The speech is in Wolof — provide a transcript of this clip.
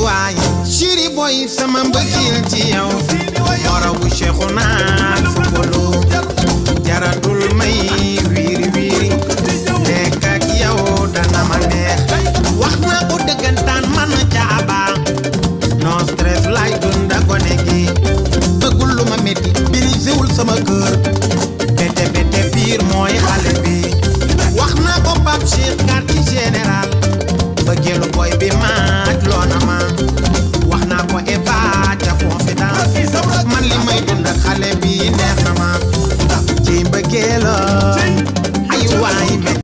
waaye chéri boy sama mbëggeel ci yow moro bu Cheikhouna footballu jaratul may wiiri wiiri nekk ak yow dana ma neex wax naa ko dëggantaan man caaba no stress lay dunda gone gi bëggul lu ma metti biri sewul sama kër